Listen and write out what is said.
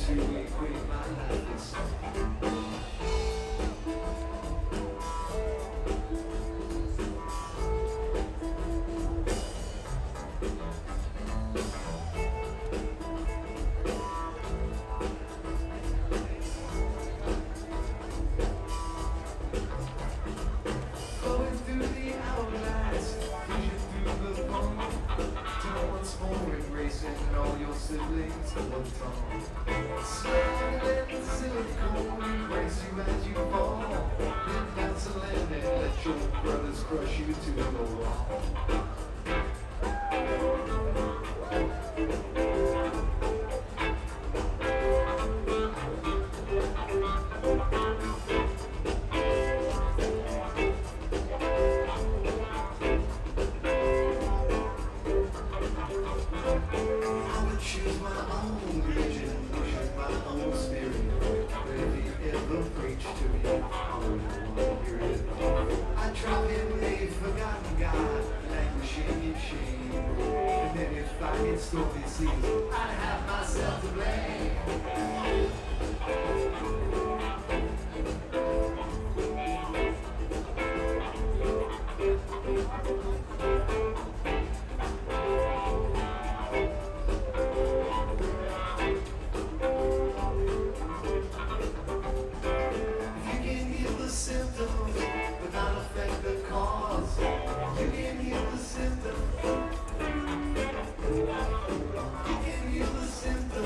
too weak, my life is going through the hourglass, pushing through the phone. Turn once more, embracing all your siblings to the tone. Smiling in the silicone, embrace you as you fall. Then dance a limit, let your brothers crush you to the wall. Choose my own religion, worship my own spirit. But if he ever preached to me, I wouldn't want to hear it. I drop him a forgotten God, languishing in shame. And then if I get stormy seas, I'd have myself to blame. Symptoms, but not affect the cause. You can heal the symptoms. You can heal the symptoms.